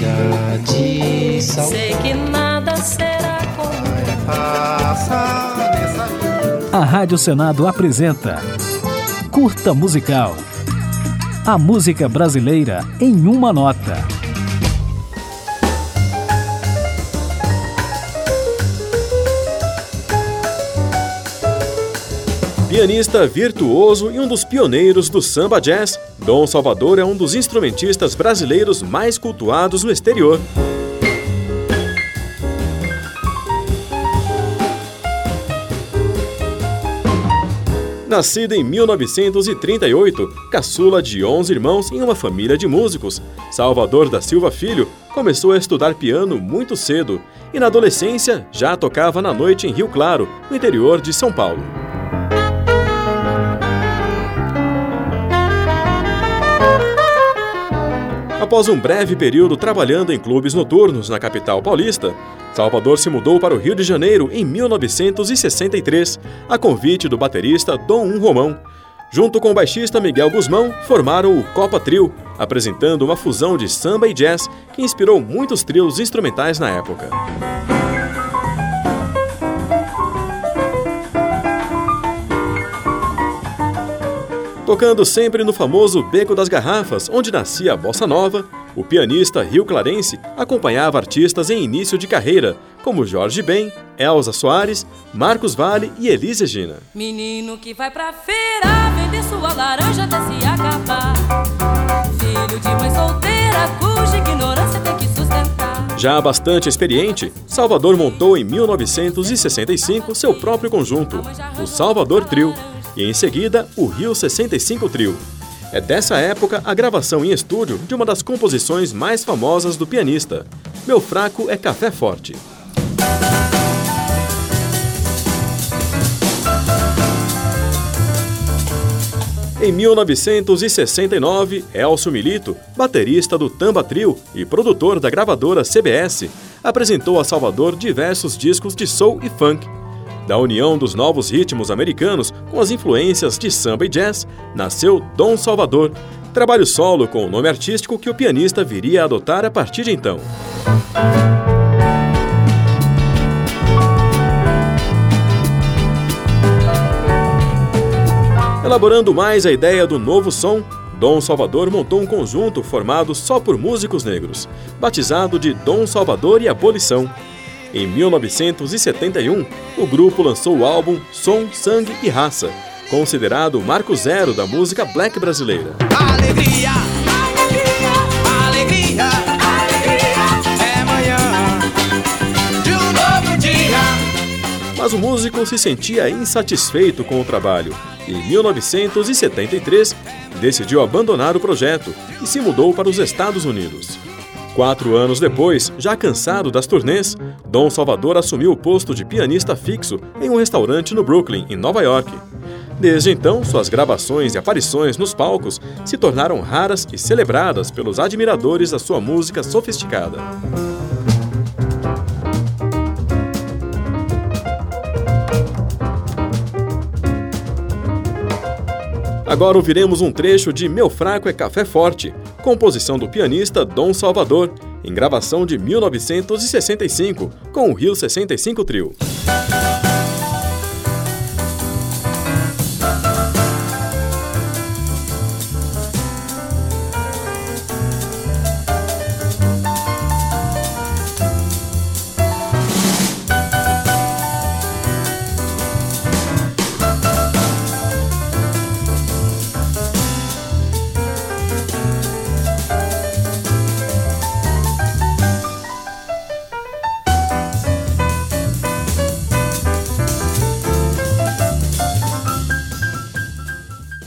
de saudade. Sei que nada será como A Rádio Senado apresenta Curta Musical. A música brasileira em uma nota. Pianista virtuoso e um dos pioneiros do samba jazz, Dom Salvador é um dos instrumentistas brasileiros mais cultuados no exterior. Nascido em 1938, caçula de 11 irmãos em uma família de músicos, Salvador da Silva Filho começou a estudar piano muito cedo e na adolescência já tocava na noite em Rio Claro, no interior de São Paulo. Após um breve período trabalhando em clubes noturnos na capital paulista, Salvador se mudou para o Rio de Janeiro em 1963, a convite do baterista Dom Romão. Junto com o baixista Miguel Guzmão, formaram o Copa Trio, apresentando uma fusão de samba e jazz que inspirou muitos trios instrumentais na época. Tocando sempre no famoso Beco das Garrafas, onde nascia a bossa nova, o pianista rio-clarense acompanhava artistas em início de carreira, como Jorge Ben, Elza Soares, Marcos Valle e Elis Regina. menino que vai pra feira vender sua laranja até se acabar. Filho de mãe solteira cuja ignorância tem que sustentar. Já bastante experiente, Salvador montou em 1965 seu próprio conjunto, o Salvador Trio, e em seguida o Rio 65 Trio. É dessa época a gravação em estúdio de uma das composições mais famosas do pianista, Meu Fraco é Café Forte. Em 1969, Elcio Milito, baterista do Tamba Trio e produtor da gravadora CBS, apresentou a Salvador diversos discos de soul e funk. Da união dos novos ritmos americanos com as influências de samba e jazz, nasceu Dom Salvador, trabalho solo com o nome artístico que o pianista viria a adotar a partir de então. Elaborando mais a ideia do novo som, Dom Salvador montou um conjunto formado só por músicos negros, batizado de Dom Salvador e Abolição. Em 1971, o grupo lançou o álbum Som, Sangue e Raça, considerado o marco zero da música black brasileira. Alegria, alegria, alegria, alegria, é manhã de um novo dia. Mas o músico se sentia insatisfeito com o trabalho e, em 1973, decidiu abandonar o projeto e se mudou para os Estados Unidos. 4 anos depois, já cansado das turnês, Dom Salvador assumiu o posto de pianista fixo em um restaurante no Brooklyn, em Nova York. Desde então, suas gravações e aparições nos palcos se tornaram raras e celebradas pelos admiradores da sua música sofisticada. Agora ouviremos um trecho de Meu Fraco é Café Forte, composição do pianista Dom Salvador, em gravação de 1965, com o Rio 65 Trio.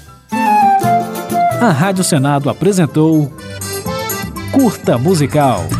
A Rádio Senado apresentou Curta Musical.